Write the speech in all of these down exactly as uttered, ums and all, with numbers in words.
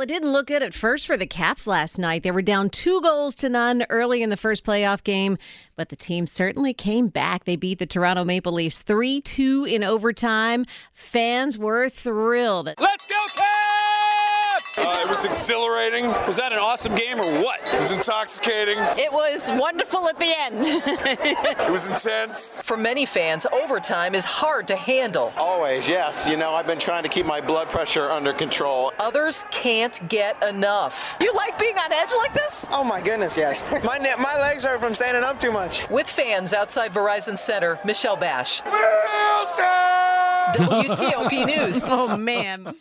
it didn't look good at first for the Caps last night. They were down two goals to none early in the first playoff game, but the team certainly came back. They beat the Toronto Maple Leafs three two in overtime. Fans were thrilled. Let's go, Caps! Uh, it was exhilarating. Was that an awesome game or what? It was intoxicating. It was wonderful at the end. It was intense. For many fans, overtime is hard to handle. Always, yes. You know, I've been trying to keep my blood pressure under control. Others can't get enough. You like being on edge like this? Oh my goodness, yes. My ne- my legs hurt from standing up too much. With fans outside Verizon Center, Michelle Bash. Wilson! W T O P News. Oh, man.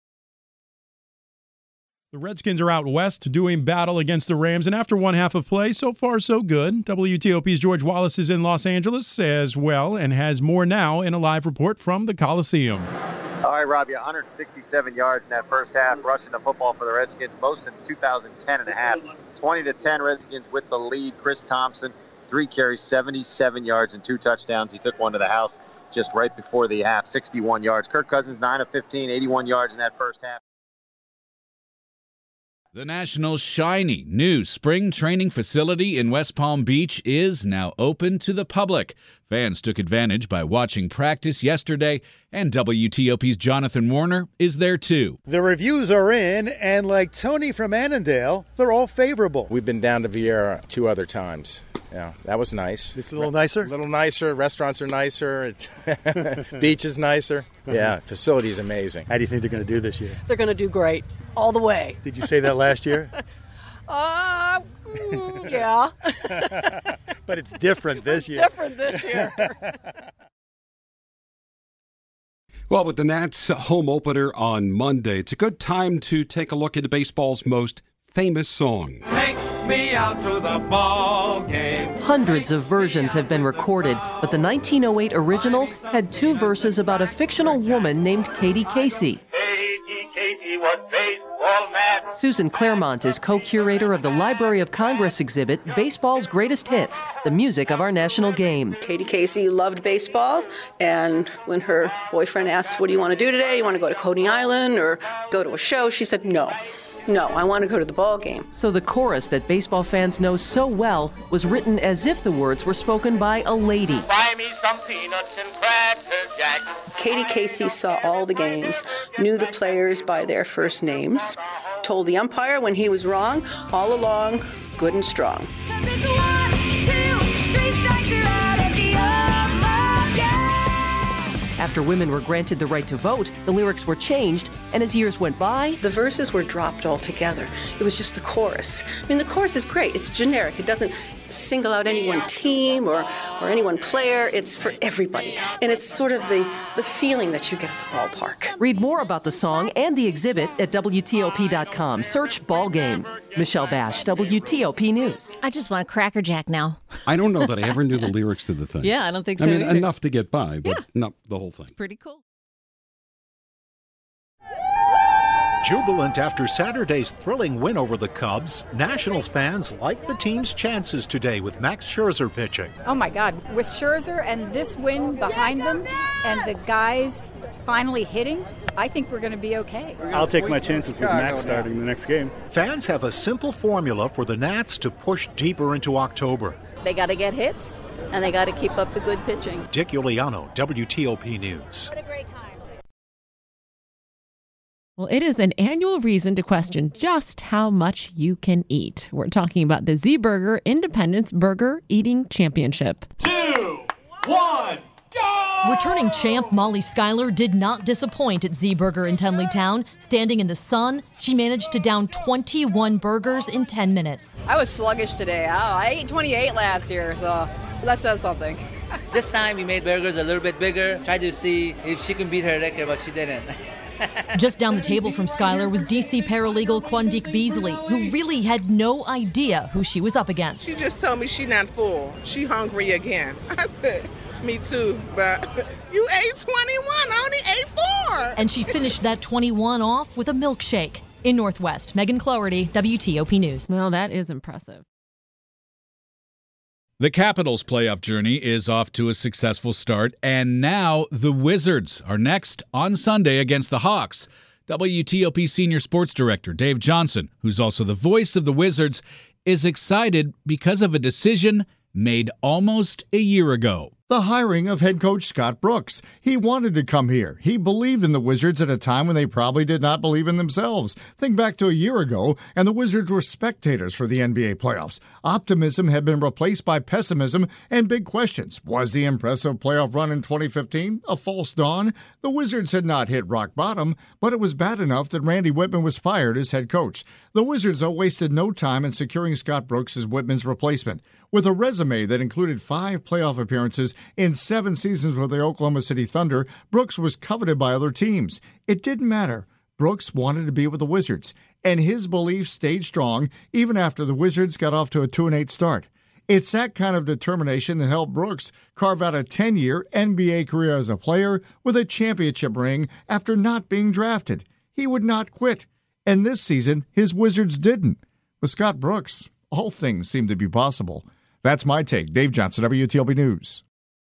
The Redskins are out west doing battle against the Rams, and after one half of play, so far so good. W T O P's George Wallace is in Los Angeles as well and has more now in a live report from the Coliseum. All right, Robbie, one hundred sixty-seven yards in that first half, rushing the football for the Redskins, most since two thousand ten and a half. twenty to ten Redskins with the lead. Chris Thompson, three carries, seventy-seven yards and two touchdowns. He took one to the house just right before the half, sixty-one yards. Kirk Cousins, nine of fifteen, eighty-one yards in that first half. The Nationals' shiny new spring training facility in West Palm Beach is now open to the public. Fans took advantage by watching practice yesterday, and W T O P's Jonathan Warner is there too. The reviews are in, and like Tony from Annandale, they're all favorable. We've been down to Vieira two other times. Yeah, that was nice. It's a little nicer? A little nicer. Restaurants are nicer. Beach is nicer. Yeah, facility is amazing. How do you think they're going to do this year? They're going to do great, all the way. Did you say that last year? uh, mm, yeah. But it's different this it's year. different this year. Well, with the Nats home opener on Monday, it's a good time to take a look at baseball's most famous song. Take me out to the ball game. Hundreds of versions have been recorded, but the nineteen oh eight original had two verses about a fictional woman named Katie Casey. Katie, Katie, what baseball match? Susan Claremont is co-curator of the Library of Congress exhibit, Baseball's Greatest Hits, the music of our national game. Katie Casey loved baseball, and when her boyfriend asked, what do you want to do today? You want to go to Coney Island or go to a show? She said, no. No, I want to go to the ball game. So the chorus that baseball fans know so well was written as if the words were spoken by a lady. Buy me some peanuts and cracker jack. Katie Casey saw all the games, knew the players by their first names, told the umpire when he was wrong, all along, good and strong. After women were granted the right to vote, the lyrics were changed, and as years went by, the verses were dropped altogether. It was just the chorus. I mean, the chorus is great. It's generic. It doesn't single out any one team or, or any one player. It's for everybody. And it's sort of the, the feeling that you get at the ballpark. Read more about the song and the exhibit at W T O P dot com. Search Ball Game. Michelle Bash, W T O P News. I just want a Cracker Jack now. I don't know that I ever knew the lyrics to the thing. Yeah, I don't think so I mean, either. enough to get by, but yeah. not the whole thing. Pretty cool. Jubilant after Saturday's thrilling win over the Cubs, Nationals fans like the team's chances today with Max Scherzer pitching. Oh my God, with Scherzer and this win behind them and the guys finally hitting, I think we're going to be okay. I'll take my chances with Max starting the next game. Fans have a simple formula for the Nats to push deeper into October. They got to get hits, and they got to keep up the good pitching. Dick Iuliano, W T O P News. What a great time. Well, it is an annual reason to question just how much you can eat. We're talking about the Z-Burger Independence Burger Eating Championship. Two, one, go! Returning champ Molly Schuyler did not disappoint at Z-Burger in Tenleytown. Standing in the sun, she managed to down twenty-one burgers in ten minutes. I was sluggish today. Oh, I ate twenty-eight last year, so that says something. This time we made burgers a little bit bigger, tried to see if she can beat her record, but she didn't. Just down the table from Schuyler was D C paralegal Quandique Beasley, who really had no idea who she was up against. She just told me she's not full. She hungry again. I said, me too, but you ate twenty-one, I only ate four. And she finished that twenty-one off with a milkshake. In Northwest, Megan Cloherty, W T O P News. Well, that is impressive. The Capitals' playoff journey is off to a successful start, and now the Wizards are next on Sunday against the Hawks. W T O P Senior Sports Director Dave Johnson, who's also the voice of the Wizards, is excited because of a decision made almost a year ago. The hiring of head coach Scott Brooks. He wanted to come here. He believed in the Wizards at a time when they probably did not believe in themselves. Think back to a year ago, and the Wizards were spectators for the N B A playoffs. Optimism had been replaced by pessimism and big questions. Was the impressive playoff run in twenty fifteen a false dawn? The Wizards had not hit rock bottom, but it was bad enough that Randy Whitman was fired as head coach. The Wizards, though, wasted no time in securing Scott Brooks as Whitman's replacement. With a resume that included five playoff appearances in seven seasons with the Oklahoma City Thunder, Brooks was coveted by other teams. It didn't matter. Brooks wanted to be with the Wizards, and his belief stayed strong even after the Wizards got off to a two and eight start. It's that kind of determination that helped Brooks carve out a ten-year N B A career as a player with a championship ring after not being drafted. He would not quit, and this season his Wizards didn't. With Scott Brooks, all things seem to be possible. That's my take. Dave Johnson, W T O P News.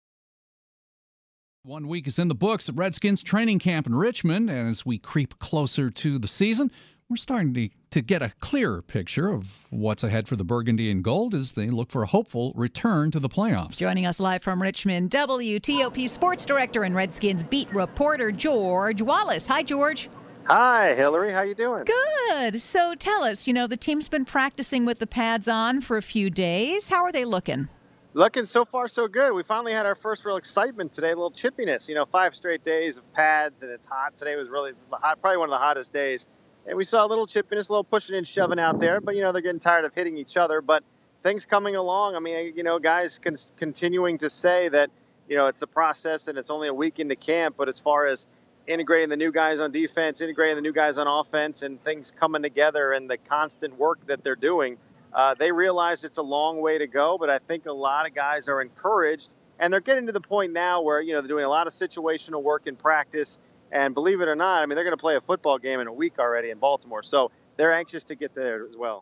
One week is in the books at Redskins training camp in Richmond, and as we creep closer to the season, we're starting to, to get a clearer picture of what's ahead for the Burgundy and Gold as they look for a hopeful return to the playoffs. Joining us live from Richmond, W T O P Sports Director and Redskins beat reporter George Wallace. Hi, George. Hi, Hillary. How you doing? Good. So tell us, you know, the team's been practicing with the pads on for a few days. How are they looking? Looking so far so good. We finally had our first real excitement today, a little chippiness. You know, five straight days of pads, and it's hot. Today was really hot, probably one of the hottest days. And we saw a little chippiness, a little pushing and shoving out there. But, you know, they're getting tired of hitting each other. But things coming along. I mean, you know, guys con- continuing to say that, you know, it's a process and it's only a week into camp. But as far as integrating the new guys on defense, integrating the new guys on offense, and things coming together and the constant work that they're doing, uh, they realize it's a long way to go. But I think a lot of guys are encouraged, and they're getting to the point now where, you know, they're doing a lot of situational work in practice. And believe it or not, I mean, they're going to play a football game in a week already in Baltimore. So they're anxious to get there as well.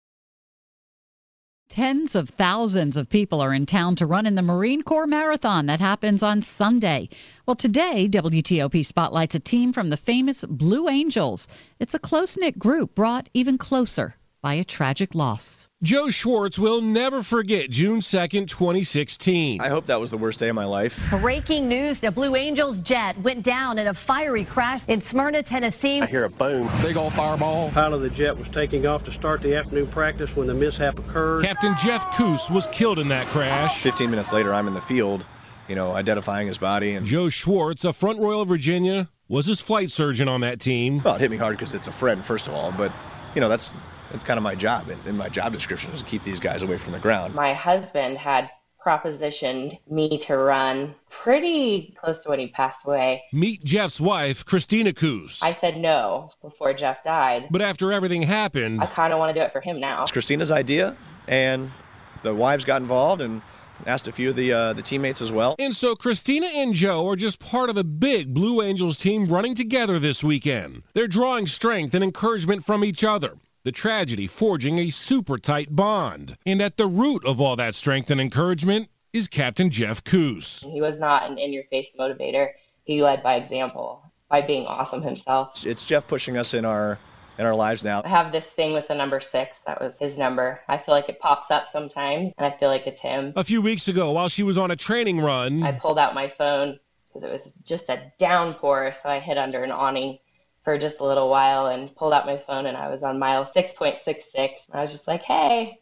Tens of thousands of people are in town to run in the Marine Corps Marathon that happens on Sunday. Well, today, W T O P spotlights a team from the famous Blue Angels. It's a close-knit group brought even closer by a tragic loss. Joe Schwartz will never forget June second, twenty sixteen. I hope that was the worst day of my life. Breaking news, the Blue Angels jet went down in a fiery crash in Smyrna, Tennessee. I hear a boom. Big old fireball. Pilot of the jet was taking off to start the afternoon practice when the mishap occurred. Captain Jeff Coos was killed in that crash. fifteen minutes later, I'm in the field, you know, identifying his body. And Joe Schwartz, of Front Royal, Virginia, was his flight surgeon on that team. Well, it hit me hard because it's a friend, first of all, but, you know, that's... It's kind of my job, and my job description is to keep these guys away from the ground. My husband had propositioned me to run pretty close to when he passed away. Meet Jeff's wife, Christina Coos. I said no before Jeff died. But after everything happened, I kind of want to do it for him now. It's Christina's idea, and the wives got involved and asked a few of the uh, the teammates as well. And so Christina and Joe are just part of a big Blue Angels team running together this weekend. They're drawing strength and encouragement from each other. The tragedy forging a super tight bond. And at the root of all that strength and encouragement is Captain Jeff Coos. He was not an in-your-face motivator. He led by example, by being awesome himself. It's Jeff pushing us in our in our lives now. I have this thing with the number six. That was his number. I feel like it pops up sometimes, and I feel like it's him. A few weeks ago, while she was on a training run, I pulled out my phone because it was just a downpour, so I hid under an awning for just a little while and pulled out my phone, and I was on mile six point six six. I was just like, hey,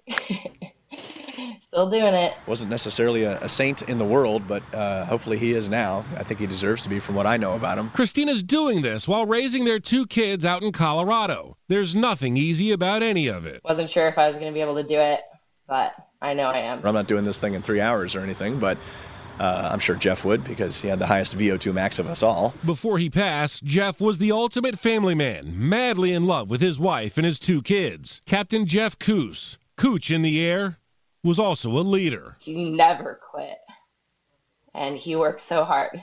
still doing it. Wasn't necessarily a, a saint in the world, but uh, hopefully he is now. I think he deserves to be from what I know about him. Christina's doing this while raising their two kids out in Colorado. There's nothing easy about any of it. Wasn't sure if I was going to be able to do it, but I know I am. I'm not doing this thing in three hours or anything, but Uh, I'm sure Jeff would because he had the highest V O two max of us all. Before he passed, Jeff was the ultimate family man, madly in love with his wife and his two kids. Captain Jeff Coos, Cooch in the air, was also a leader. He never quit, and he worked so hard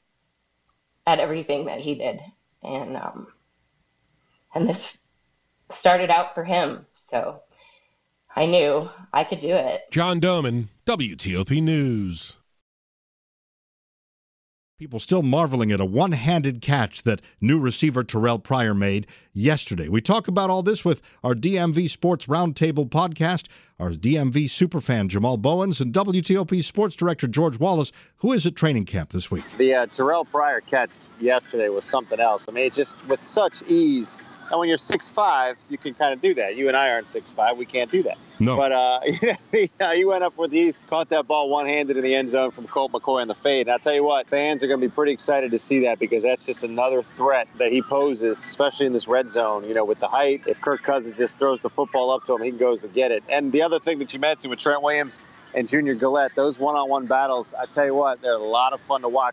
at everything that he did, and um, and this started out for him, so I knew I could do it. John Doman, W T O P News. People still marveling at a one-handed catch that new receiver Terrell Pryor made yesterday. We talk about all this with our D M V Sports Roundtable podcast, our D M V superfan Jamal Bowens, and W T O P Sports Director George Wallace, who is at training camp this week. The uh, Terrell Pryor catch yesterday was something else. I mean, it's just with such ease. And when you're six five, you can kind of do that. You and I aren't six five. We can't do that. No. But uh, he went up with ease, caught that ball one-handed in the end zone from Colt McCoy on the fade. And I'll tell you what, fans are going to be pretty excited to see that because that's just another threat that he poses, especially in this red zone, you know, with the height. If Kirk Cousins just throws the football up to him, he goes to get it. And the other thing that you mentioned with Trent Williams and Junior Gillette, those one-on-one battles, I tell you what, they're a lot of fun to watch.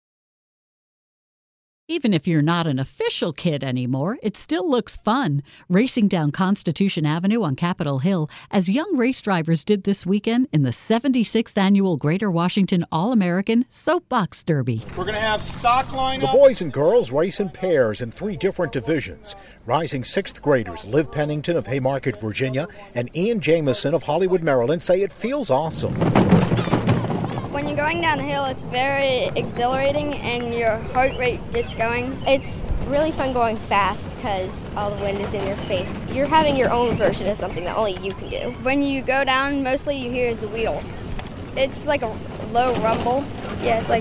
Even if you're not an official kid anymore, it still looks fun, racing down Constitution Avenue on Capitol Hill, as young race drivers did this weekend in the seventy-sixth Annual Greater Washington All-American Soapbox Derby. We're going to have stock lineup. The boys and girls race in pairs in three different divisions. Rising sixth graders Liv Pennington of Haymarket, Virginia, and Ian Jameson of Hollywood, Maryland, say it feels awesome. When you're going down the hill, it's very exhilarating and your heart rate gets going. It's really fun going fast because all the wind is in your face. You're having your own version of something that only you can do. When you go down, mostly you hear is the wheels. It's like a low rumble. Yeah, it's like...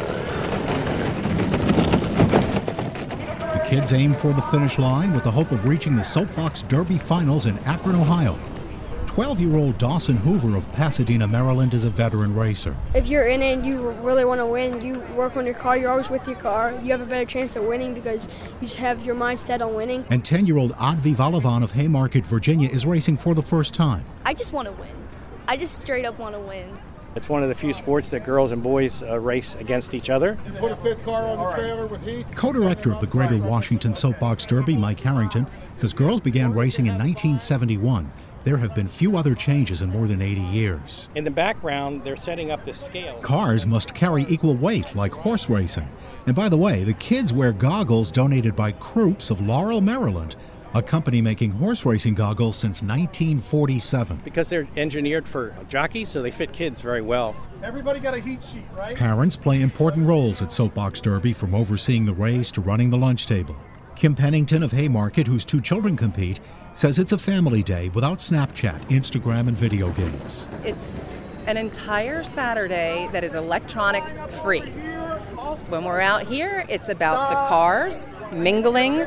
The kids aim for the finish line with the hope of reaching the Soapbox Derby Finals in Akron, Ohio. twelve-year-old Dawson Hoover of Pasadena, Maryland is a veteran racer. If you're in it and you really want to win, you work on your car, you're always with your car, you have a better chance of winning because you just have your mind set on winning. And ten-year-old Advi Valavan of Haymarket, Virginia is racing for the first time. I just want to win. I just straight up want to win. It's one of the few sports that girls and boys uh, race against each other. Put a fifth car on the trailer with Heath. Co-director of the Greater Washington Soapbox Derby, Mike Harrington, says girls began racing in nineteen seventy-one. There have been few other changes in more than eighty years. In the background, they're setting up the scale. Cars must carry equal weight, like horse racing. And by the way, the kids wear goggles donated by Krups of Laurel, Maryland, a company making horse racing goggles since nineteen forty-seven. Because they're engineered for jockeys, so they fit kids very well. Everybody got a heat sheet, right? Parents play important roles at Soapbox Derby, from overseeing the race to running the lunch table. Kim Pennington of Haymarket, whose two children compete, says it's a family day without Snapchat, Instagram, and video games. It's an entire Saturday that is electronic free. When we're out here, it's about the cars, mingling,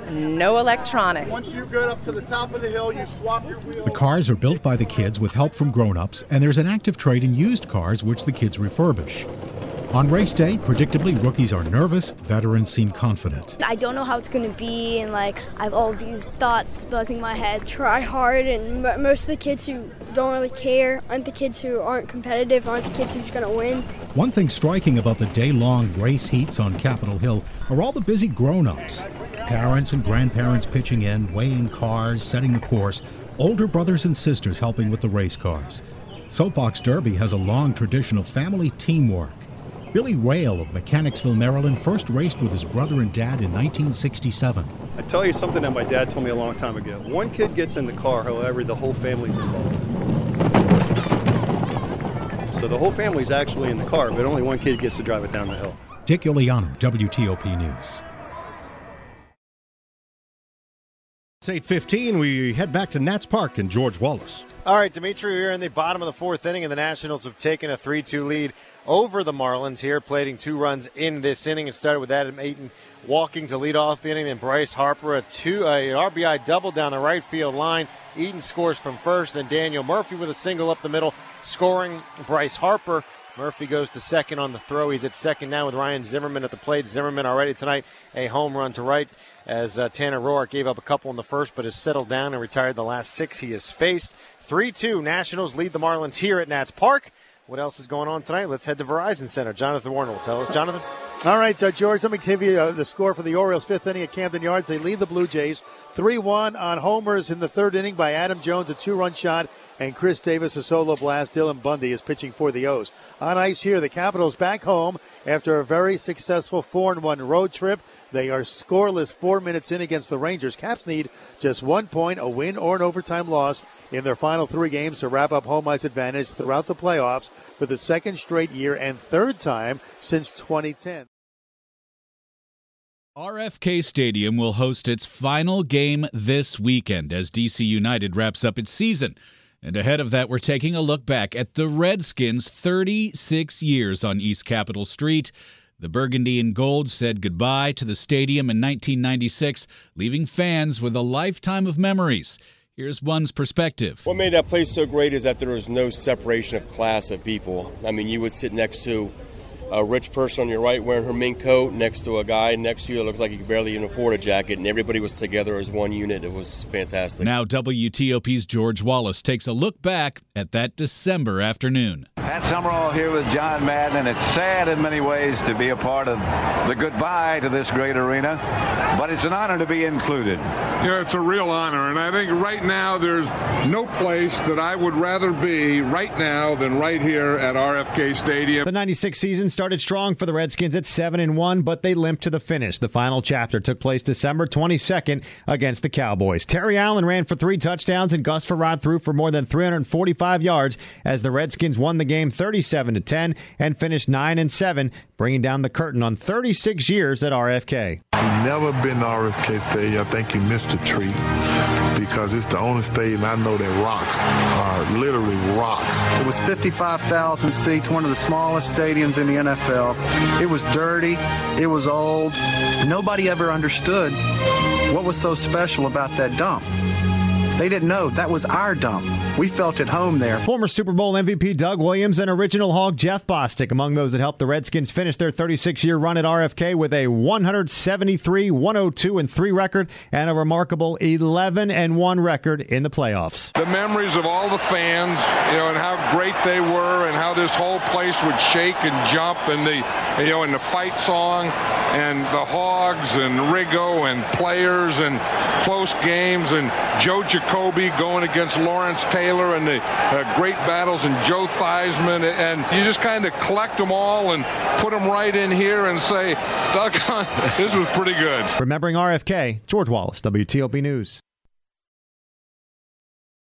no electronics. Once you get up to the top of the hill, you swap your wheels. The cars are built by the kids with help from grown-ups, and there's an active trade in used cars which the kids refurbish. On race day, predictably, rookies are nervous, veterans seem confident. I don't know how it's going to be, and like I have all these thoughts buzzing my head. Try hard, and m- most of the kids who don't really care aren't the kids who aren't competitive, aren't the kids who's going to win. One thing striking about the day-long race heats on Capitol Hill are all the busy grown-ups. Parents and grandparents pitching in, weighing cars, setting the course, older brothers and sisters helping with the race cars. Soapbox Derby has a long tradition of family teamwork. Billy Rail of Mechanicsville, Maryland, first raced with his brother and dad in nineteen sixty-seven. I tell you something that my dad told me a long time ago. One kid gets in the car, however, the whole family's involved. So the whole family's actually in the car, but only one kid gets to drive it down the hill. Dick Iuliano, W T O P News. It's eight fifteen. We head back to Nats Park and George Wallace. All right, Dimitri, we're in the bottom of the fourth inning, and the Nationals have taken a three two lead over the Marlins here, plating two runs in this inning. It started with Adam Ayton walking to lead off the inning, then Bryce Harper, a two, uh, an R B I double down the right field line. Eaton scores from first, then Daniel Murphy with a single up the middle, scoring Bryce Harper. Murphy goes to second on the throw. He's at second now with Ryan Zimmerman at the plate. Zimmerman already tonight a home run to right as uh, Tanner Roark gave up a couple in the first but has settled down and retired the last six he has faced. three two, Nationals lead the Marlins here at Nats Park. What else is going on tonight? Let's head to Verizon Center. Jonathan Warner will tell us. Jonathan? All right, uh, George, let me give you uh, the score for the Orioles' fifth inning at Camden Yards. They lead the Blue Jays three one on homers in the third inning by Adam Jones, a two-run shot, and Chris Davis, a solo blast. Dylan Bundy is pitching for the O's. On ice here, the Capitals back home after a very successful four and one road trip. They are scoreless four minutes in against the Rangers. Caps need just one point, a win or an overtime loss in their final three games to wrap up home ice advantage throughout the playoffs for the second straight year and third time since twenty ten. R F K Stadium will host its final game this weekend as D C United wraps up its season. And ahead of that, we're taking a look back at the Redskins' thirty-six years on East Capitol Street. The Burgundy and Gold said goodbye to the stadium in nineteen ninety-six, leaving fans with a lifetime of memories. Here's one's perspective. What made that place so great is that there was no separation of class of people. I mean, you would sit next to a rich person on your right wearing her mink coat next to a guy next to you that looks like he could barely even afford a jacket, and everybody was together as one unit. It was fantastic. Now W T O P's George Wallace takes a look back at that December afternoon. Pat Summerall here with John Madden, and it's sad in many ways to be a part of the goodbye to this great arena, but it's an honor to be included. Yeah, it's a real honor, and I think right now there's no place that I would rather be right now than right here at R F K Stadium. The ninety-six season started strong for the Redskins at seven and one, but they limped to the finish. The final chapter took place December twenty-second against the Cowboys. Terry Allen ran for three touchdowns, and Gus Frerotte threw for more than three hundred forty-five yards as the Redskins won the game thirty-seven to ten and finished nine and seven, bringing down the curtain on thirty-six years at R F K. If you've never been to R F K Stadium, I think you missed a treat because it's the only stadium I know that rocks, uh, literally rocks. It was fifty-five thousand seats, one of the smallest stadiums in the N F L. It was dirty. It was old. Nobody ever understood what was so special about that dump. They didn't know that was our dump. We felt at home there. Former Super Bowl M V P Doug Williams and original Hog Jeff Bostic among those that helped the Redskins finish their thirty-six-year run at R F K with a one seventy-three, one oh two, and three record and a remarkable eleven and one record in the playoffs. The memories of all the fans, you know, and how great they were, and how this whole place would shake and jump, and the, you know, and the fight song, and the Hogs and Riggo and players and close games, and Joe Jacoby going against Lawrence Taylor, and the uh, great battles, and Joe Theismann, and you just kind of collect them all and put them right in here and say, doggone, this was pretty good. Remembering R F K, George Wallace, W T O P News.